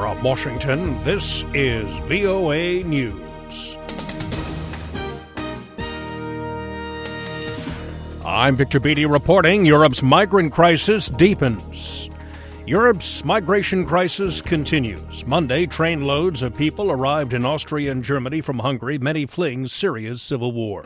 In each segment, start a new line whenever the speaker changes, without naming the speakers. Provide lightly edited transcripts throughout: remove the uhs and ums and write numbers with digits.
From Washington, this is VOA News. I'm Victor Beattie reporting Europe's migrant crisis deepens. Europe's migration crisis continues. Monday, trainloads of people arrived in Austria and Germany from Hungary, many fleeing Syria's civil war.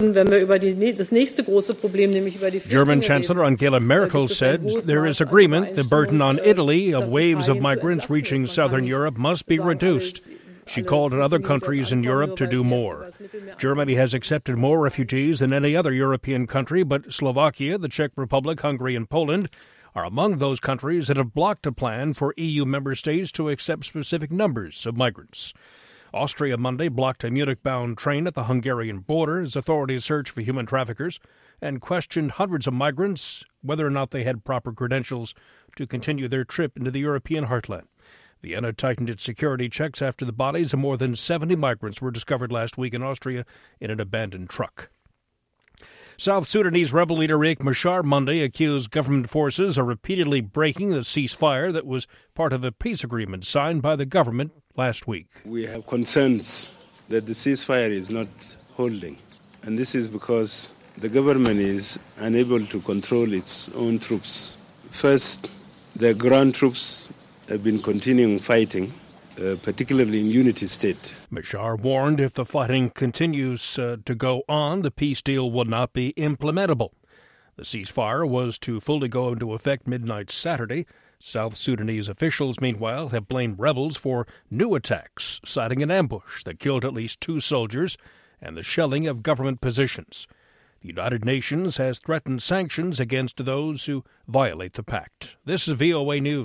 German Chancellor Angela Merkel said there is agreement the burden on Italy of waves of migrants reaching southern Europe must be reduced. She called on other countries in Europe to do more. Germany has accepted more refugees than any other European country, but Slovakia, the Czech Republic, Hungary, and Poland are among those countries that have blocked a plan for EU member states to accept specific numbers of migrants. Austria Monday blocked a Munich-bound train at the Hungarian border as authorities searched for human traffickers and questioned hundreds of migrants whether or not they had proper credentials to continue their trip into the European heartland. Vienna tightened its security checks after the bodies of more than 70 migrants were discovered last week in Austria in an abandoned truck. South Sudanese rebel leader Riek Machar Monday accused government forces of repeatedly breaking the ceasefire that was part of a peace agreement signed by the government last week.
We have concerns that the ceasefire is not holding, and this is because the government is unable to control its own troops. First, the ground troops have been continuing fighting, particularly in Unity State.
Machar warned if the fighting continues to go on, the peace deal will not be implementable. The ceasefire was to fully go into effect midnight Saturday. South Sudanese officials, meanwhile, have blamed rebels for new attacks, citing an ambush that killed at least 2 soldiers and the shelling of government positions. The United Nations has threatened sanctions against those who violate the pact. This is VOA News.